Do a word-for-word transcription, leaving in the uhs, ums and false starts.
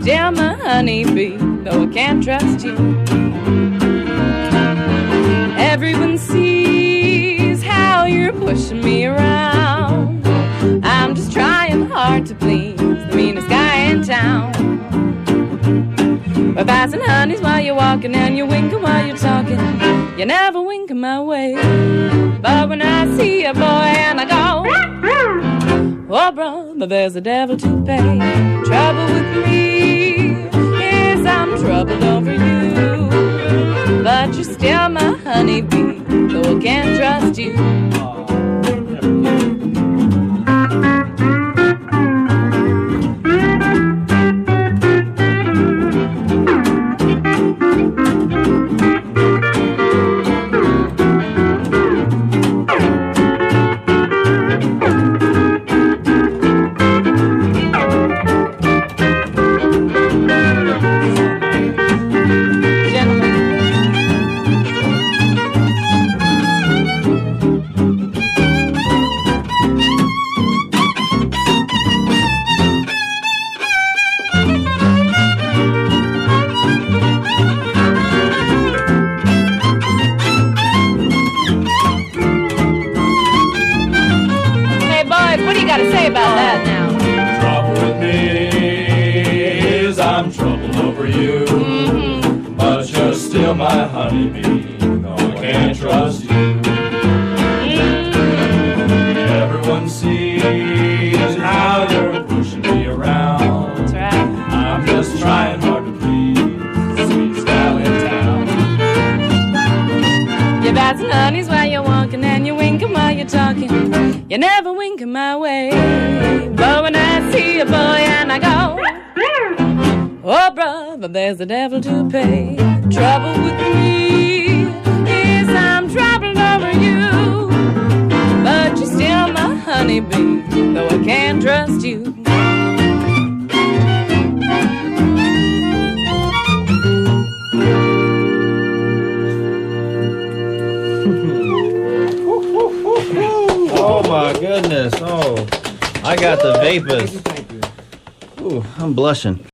still my honeybee, though I can't trust you. Everyone sees how you're pushing me around. I'm just trying hard to please the meanest guy in town. We're passing honeys while you're walking, and you're winking while you're talking. You never wink my way, but when I see a boy and I go, oh brother, there's a devil to pay. Trouble with me is I'm troubled over you, but you're still my honeybee, though I can't trust you. What do you got to say about that now? Trouble with me is I'm troubled over you, mm-hmm. but you're still my honeybee, though I can't trust you. Mm-hmm. Everyone sees how you're pushing me around. That's right. I'm just trying hard to please the sweetest gal in town. You're passing honeys while you're walking, and you're winking while you're talking. You never wink my way, but when I see a boy and I go, oh brother, there's a devil to pay. Trouble with me is I'm troubled over you, but you're still my honeybee, though I can't trust you. Oh my goodness. Oh, I got the vapors. Ooh, I'm blushing.